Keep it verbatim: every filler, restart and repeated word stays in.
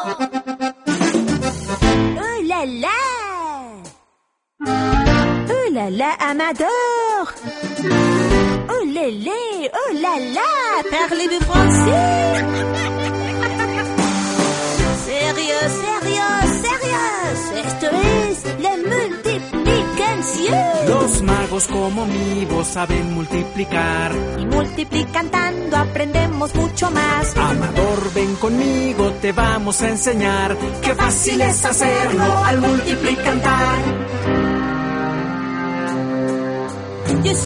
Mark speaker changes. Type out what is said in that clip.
Speaker 1: Oh là là! Oh là là, Amador! Oh lélé! Oh là là! Parlez-vous français? Sérieux, sérieux, sérieux! Esto es la multiplicación.
Speaker 2: Los magos como mi voz saben multiplicar.
Speaker 1: Y multiplicando aprendemos mucho más.
Speaker 2: Amador, ven conmigo, te vamos a enseñar. Qué fácil es hacerlo al multiplicar.